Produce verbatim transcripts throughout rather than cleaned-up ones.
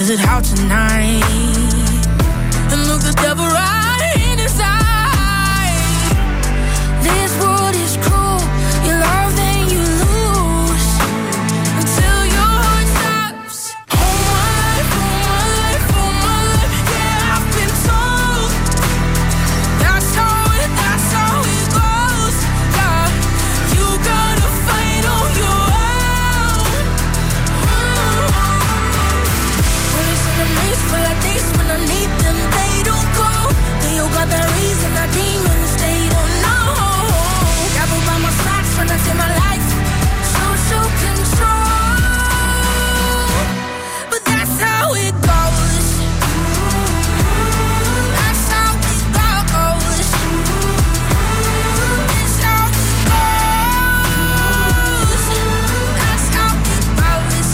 Is it out tonight? And look the devil right in his eye. This world is cruel. You love then you lose until your heart stops. All my life, all my life, all my life, yeah, I've been told. That's how it, that's how it goes. Yeah, you gotta fight on your own. Bullets in the maze full of days when I need them, they don't go. They all got that reason, that demons, they don't know. Devil by my sides when I take my life. Social control, but that's how it goes. That's how it goes. It's how it goes. That's how it goes.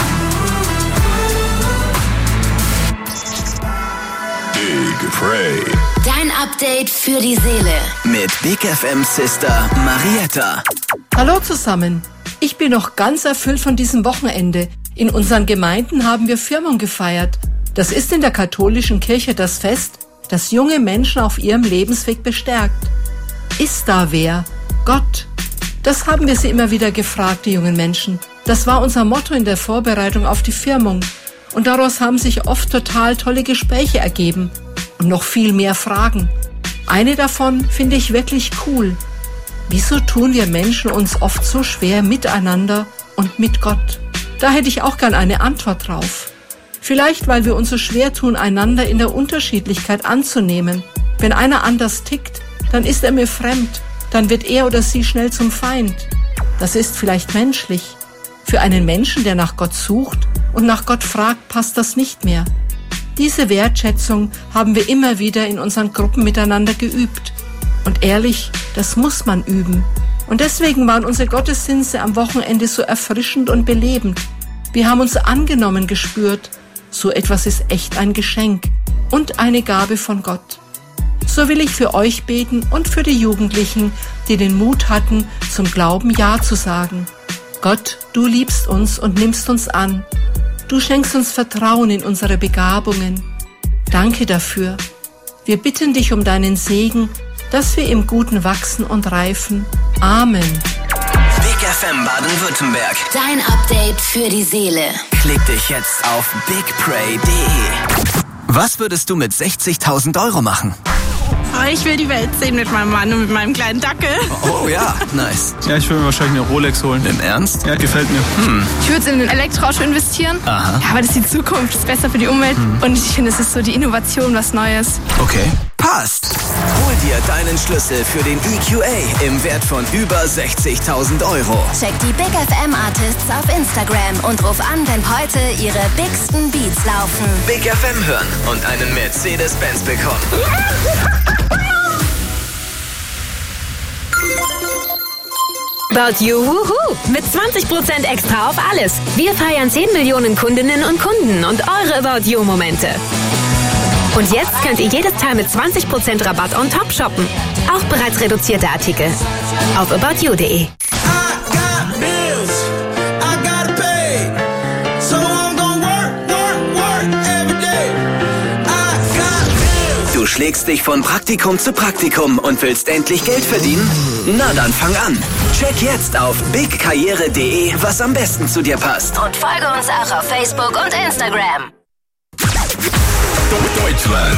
Big Pray. Dein Update für die Seele. Mit Big F M Sister Marietta. Hallo zusammen. Ich bin noch ganz erfüllt von diesem Wochenende. In unseren Gemeinden haben wir Firmung gefeiert. Das ist in der katholischen Kirche das Fest, das junge Menschen auf ihrem Lebensweg bestärkt. Ist da wer? Gott. Das haben wir sie immer wieder gefragt, die jungen Menschen. Das war unser Motto in der Vorbereitung auf die Firmung. Und daraus haben sich oft total tolle Gespräche ergeben. Und noch viel mehr Fragen. Eine davon finde ich wirklich cool. Wieso tun wir Menschen uns oft so schwer miteinander und mit Gott? Da hätte ich auch gern eine Antwort drauf. Vielleicht, weil wir uns so schwer tun, einander in der Unterschiedlichkeit anzunehmen. Wenn einer anders tickt, dann ist er mir fremd. Dann wird er oder sie schnell zum Feind. Das ist vielleicht menschlich. Für einen Menschen, der nach Gott sucht und nach Gott fragt, passt das nicht mehr. Diese Wertschätzung haben wir immer wieder in unseren Gruppen miteinander geübt. Und ehrlich, das muss man üben. Und deswegen waren unsere Gottesdienste am Wochenende so erfrischend und belebend. Wir haben uns angenommen gespürt. So etwas ist echt ein Geschenk und eine Gabe von Gott. So will ich für euch beten und für die Jugendlichen, die den Mut hatten, zum Glauben Ja zu sagen. Gott, du liebst uns und nimmst uns an. Du schenkst uns Vertrauen in unsere Begabungen. Danke dafür. Wir bitten dich um deinen Segen, dass wir im Guten wachsen und reifen. Amen. Big F M Baden-Württemberg. Dein Update für die Seele. Klick dich jetzt auf big pray punkt de. Was würdest du mit sechzigtausend Euro machen? Oh, ich will die Welt sehen mit meinem Mann und mit meinem kleinen Dackel. Oh ja, nice. Ja, ich würde mir wahrscheinlich eine Rolex holen. Im Ernst? Ja, gefällt mir. Hm. Ich würde in ein Elektroauto investieren. Aha. Ja, aber das ist die Zukunft, das ist besser für die Umwelt. Hm. Und ich finde, es ist so die Innovation, was Neues. Okay. Passt. Hol dir deinen Schlüssel für den E Q A im Wert von über sechzigtausend Euro. Check die Big F M Artists auf Instagram und ruf an, wenn heute ihre bigsten Beats laufen. Big F M hören und einen Mercedes-Benz bekommen. About You Woohoo mit zwanzig Prozent extra auf alles. Wir feiern zehn Millionen Kundinnen und Kunden und eure About You Momente. Und jetzt könnt ihr jedes Teil mit zwanzig Prozent Rabatt on top shoppen. Auch bereits reduzierte Artikel. Auf about you punkt de. Du schlägst dich von Praktikum zu Praktikum und willst endlich Geld verdienen? Na dann fang an. Check jetzt auf big karriere punkt de, was am besten zu dir passt. Und folge uns auch auf Facebook und Instagram. Deutschland.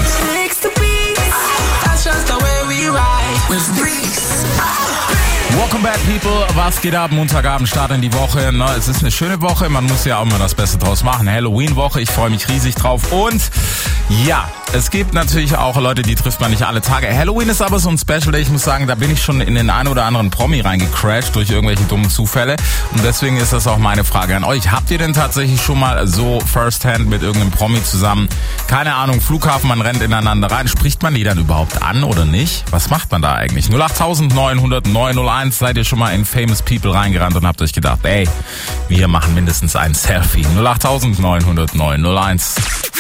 Welcome back, people. Was geht ab? Montagabend, Start in die Woche. Na, es ist eine schöne Woche. Man muss ja auch mal das Beste draus machen. Halloween-Woche. Ich freue mich riesig drauf. Und ja, es gibt natürlich auch Leute, die trifft man nicht alle Tage. Halloween ist aber so ein Special Day. Ich muss sagen, da bin ich schon in den einen oder anderen Promi reingecrashed durch irgendwelche dummen Zufälle. Und deswegen ist das auch meine Frage an euch. Habt ihr denn tatsächlich schon mal so firsthand mit irgendeinem Promi zusammen, keine Ahnung, Flughafen, man rennt ineinander rein. Spricht man die dann überhaupt an oder nicht? Was macht man da eigentlich? null acht neun null null neun null eins. Seid ihr schon mal in Famous People reingerannt und habt euch gedacht, ey, wir machen mindestens ein Selfie. null acht neun null null neun null eins.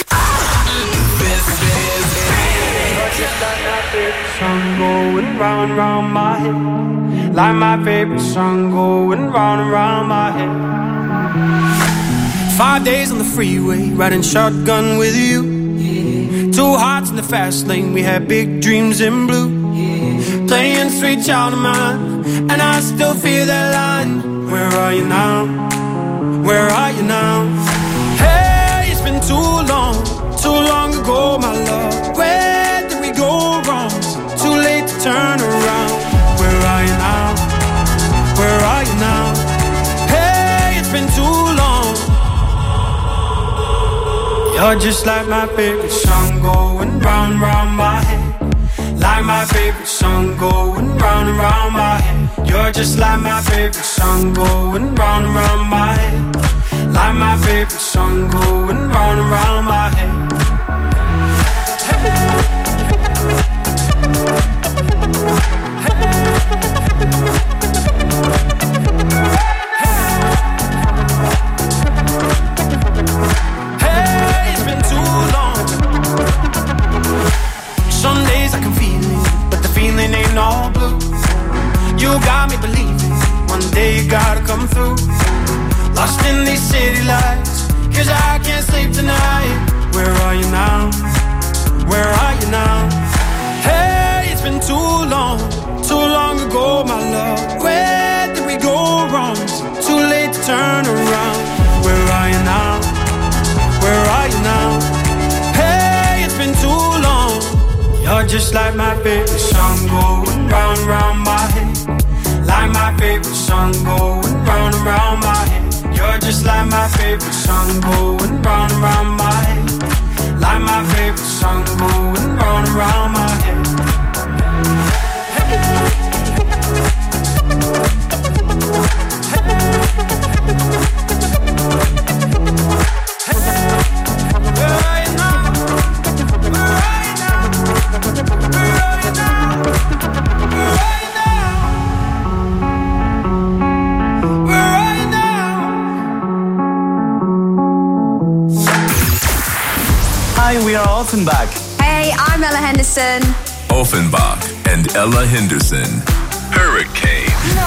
Going round and round my head, like my favorite song going round and round my head. Five days on the freeway, riding shotgun with you. Two hearts in the fast lane, we had big dreams in blue. Playing sweet child of mine, and I still feel that line. Where are you now? Where are you now? Hey, it's been too long, too long ago, my love. Where did we go wrong? Too late to turn around. Where are you now? Where are you now? Hey, it's been too long. You're just like my favorite song going round, round my head. Like my favorite song going round and round my head. You're just like my favorite song going round and round my head. Like my favorite song going round and round my head. Hey, it's been too long. Some days I can feel it, but the feeling ain't all blue. You got me believing one day you gotta come through. Lost in these city lights, cause I can't sleep tonight. Where are you now? Where are you now? Hey, it's been too long, too long ago, my love. Where did we go wrong? Too late to turn around. Where are you now? Where are you now? Hey, it's been too long. You're just like my favorite song going round, round my head. Like my favorite song going round and round my head. You're just like my favorite song going round and round my head. Like my favorite song going round and round my head. Where are you now? Where are you now? Where are you now? Where are you now? Where are you now? Hi, we are Offenbach. Hey, I'm Ella Henderson. Offenbach and Ella Henderson. Hurricane.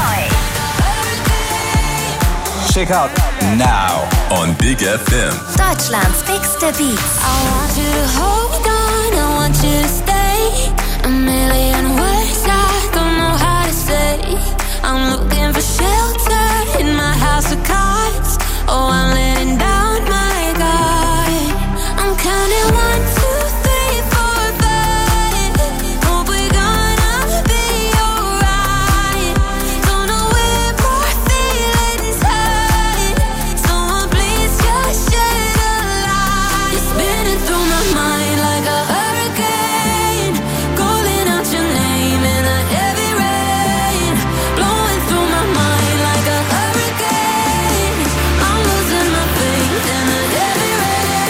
Check out now on Big F M. Deutschlands bigste Beats. I want you to hold on, I want you to stay. A million words I don't know how to say. I'm looking for shelter in my house of cards. Oh, I'm letting down my guard. I'm counting one, two, three, four, five. Hope we're gonna be alright. Don't know where my feelings hide. Someone please just shed a light. You're spinning through my mind like a hurricane, calling out your name in a heavy rain, blowing through my mind like a hurricane. I'm losing my faith in a heavy rain.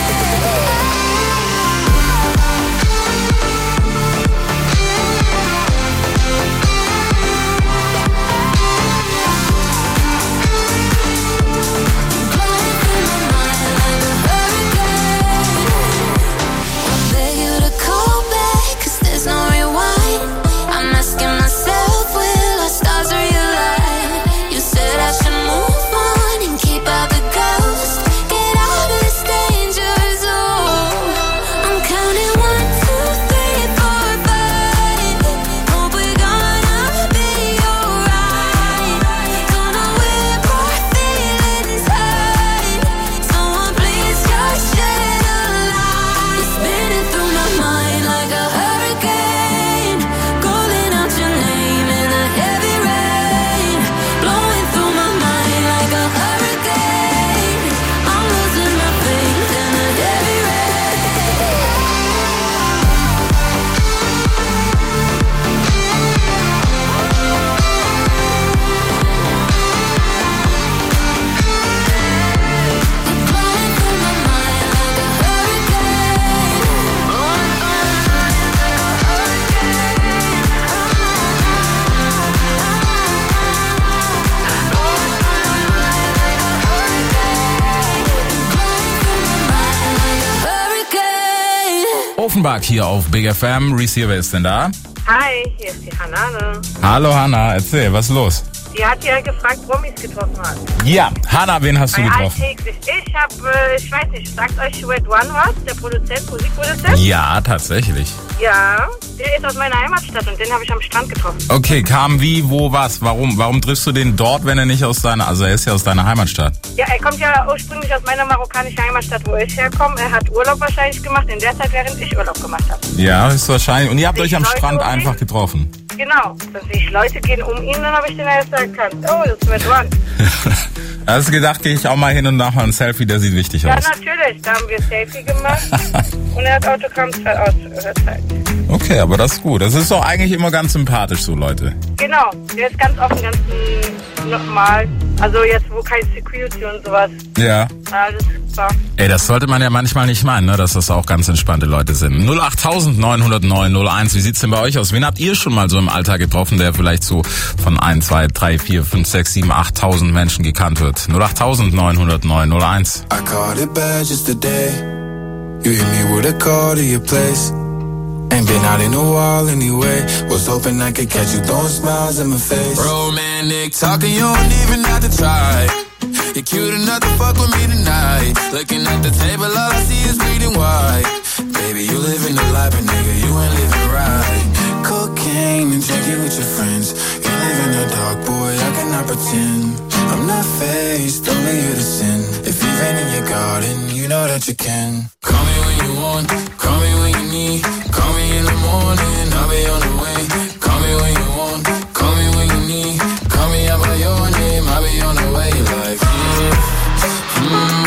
Blowing through my mind like a hurricane. I beg you to call back, 'cause there's no rewind. I'm asking myself, will our stars realign? You said I should move on and keep out the ghost. Get out of this danger zone. I'm counting one, two, three, four, five. Hope we're gonna be alright. Don't know where my feelings hide. Someone please just shed a light. You're spinning through my mind like a hurricane, calling out your name in a heavy rain, blowing through my mind like a hurricane. I'm losing my faith in a heavy rain. You're blowing through my mind like a hurricane. Hurricane. Offenbach hier auf Big F M. Reese hier, wer ist denn da? Hi, hier ist die Hanane. Hallo Hanna, erzähl, was ist los? Die hat ja gefragt, Promis getroffen hat. Ja, Hanna, wen hast du Bei getroffen? Alltäglich. Ich hab, äh, ich weiß nicht, sagt euch Red One was? Der Produzent, Musikproduzent? Ja, tatsächlich. Ja, der ist aus meiner Heimatstadt und den habe ich am Strand getroffen. Okay, kam wie, wo, was? Warum? Warum triffst du den dort, wenn er nicht aus deiner, also er ist ja aus deiner Heimatstadt? Ja, er kommt ja ursprünglich aus meiner marokkanischen Heimatstadt, wo ich herkomme. Er hat Urlaub wahrscheinlich gemacht, in der Zeit, während ich Urlaub gemacht habe. Ja, ist wahrscheinlich. Und ihr habt Sehe euch ich am Leute Strand um ihn? einfach getroffen. Genau, dann sehe ich Leute gehen um ihn, dann habe ich den erst erkannt. Oh, das ist Red One. Hast du gedacht, gehe ich auch mal hin und mache mal ein Selfie, der sieht wichtig Ja, aus. natürlich, da haben wir ein Selfie gemacht und er hat Autogramms ausgezeigt. Okay, aber das ist gut. Das ist doch eigentlich immer ganz sympathisch, so Leute. Genau, der ist ganz offen, ganz normal. Also jetzt, wo kein Security und sowas. Ja. Alles super. Ey, das sollte man ja manchmal nicht meinen, ne, dass das auch ganz entspannte Leute sind. null acht neun null neun null eins, wie sieht's denn bei euch aus? Wen habt ihr schon mal so im Alltag getroffen, der vielleicht so von eins, zwei, drei, vier, fünf, sechs, sieben, achttausend Menschen gekannt wird? null acht neun null neun null eins. I caught it bad just today. You hit me with a call to your place. Ain't been out in a while anyway. Was hoping I could catch you throwing smiles in my face. Romantic talking, you don't even have to try. You're cute enough to fuck with me tonight. Looking at the table, all I see is bleeding white. Baby, you living the life, but nigga, you ain't living right. Cocaine and drinking with your friends. You live in the dark, boy, I cannot pretend. I'm not faced, only you to sin. If you've been in your garden, you know that you can. Call me when you want, call me when you need. Call me in the morning, I'll be on the way. Call me when you want, call me when you need. Call me out by your name, I'll be on the way. Like, mm, mm,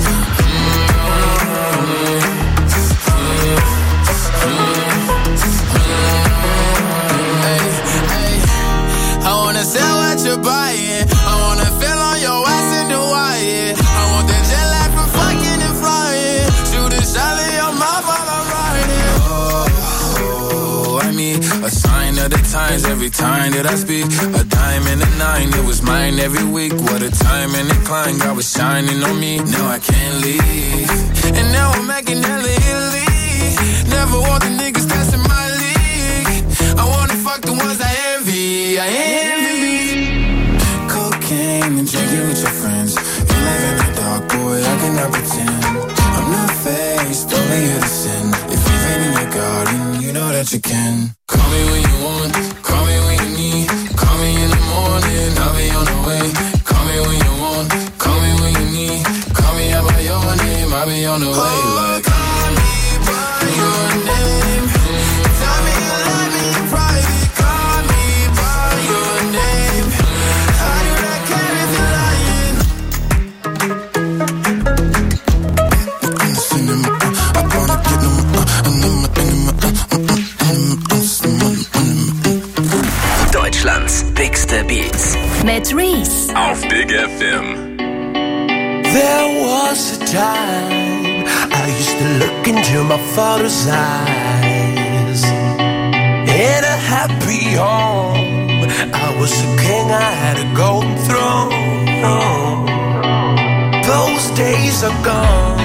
hey, hey, I wanna sell what you're buying. I wanna feel on your ass in Hawaii. I want that jet lag from fucking and flying. Shoot a shot in your mouth while I'm riding. Oh, I mean, a sign of the times every time that I speak. A dime and a nine, it was mine every week. What a time and a climb, God was shining on me. Now I can't leave. And now I'm making hella Italy. Never want the niggas that's in my league. I wanna fuck the ones I envy. I envy. Cocaine and drinking with your friends. You live in the dark, boy, I cannot pretend. I'm not faced, only you to sin. If you've been in your garden, you know that you can. Call me when you want, call me when you need. Call me in the morning, I'll be on the way. Call me when you want, call me when you need. Call me out by your name, I'll be on the way. Like, call me by your name. Tell me you love me in private. Call me by your name. I do not care if you're lying. I wanna get them, Deutschlands bigste Beats. Mit Reese. Auf Big F M. There was a time I used to look into my father's eyes. In a happy home, I was a king, I had a golden throne. Those days are gone.